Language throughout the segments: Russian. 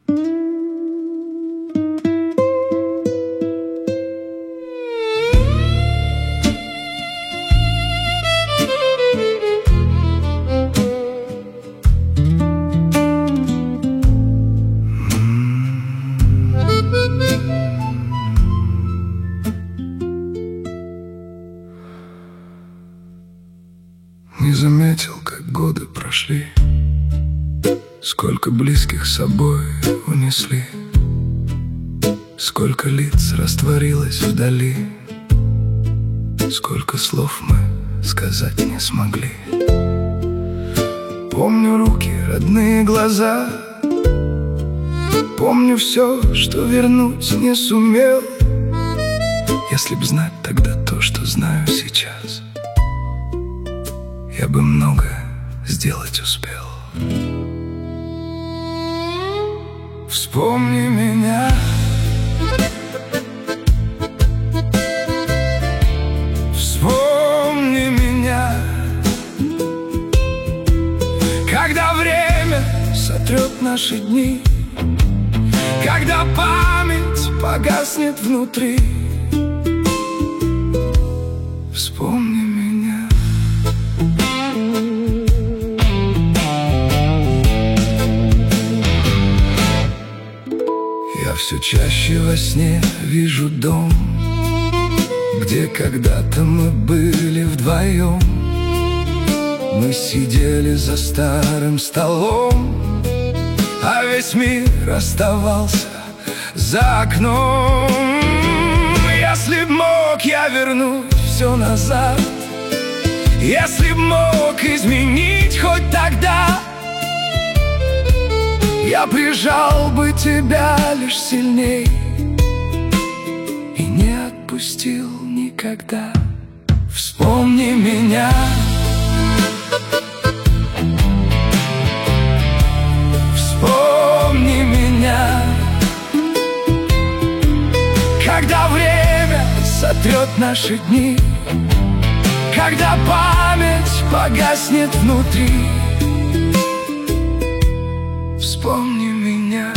Не заметил, как годы прошли, сколько близких с собой унесли, сколько лиц растворилось вдали, сколько слов мы сказать не смогли. Помню руки, родные глаза, помню все, что вернуть не сумел. Если б знать тогда то, что знаю сейчас, я бы многое сделать успел. Вспомни меня, вспомни меня, когда время сотрет наши дни, когда память погаснет внутри. Вспомни меня. Я все чаще во сне вижу дом, где когда-то мы были вдвоем. Мы сидели за старым столом, а весь мир оставался за окном. Если б мог я вернуть все назад, если б мог изменить хоть тогда, я прижал бы тебя лишь сильней и не отпустил никогда. Вспомни меня, вспомни меня, когда время сотрет наши дни, когда память погаснет внутри. Вспомни меня.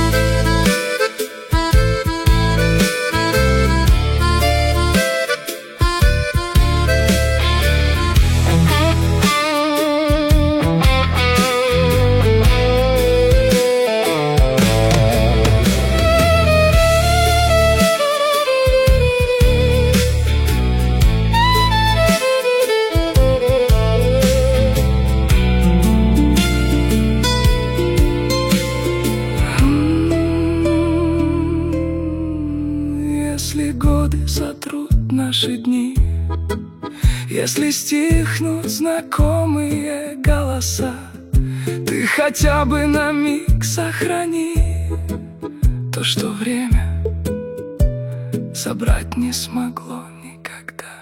Если годы сотрут наши дни, если стихнут знакомые голоса, ты хотя бы на миг сохрани то, что время собрать не смогло никогда.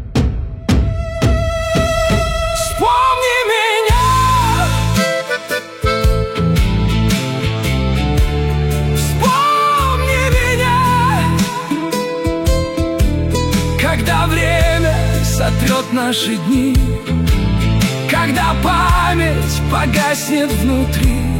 Вспомни меня, вспомни меня, когда время сотрет наши дни, когда память погаснет внутри.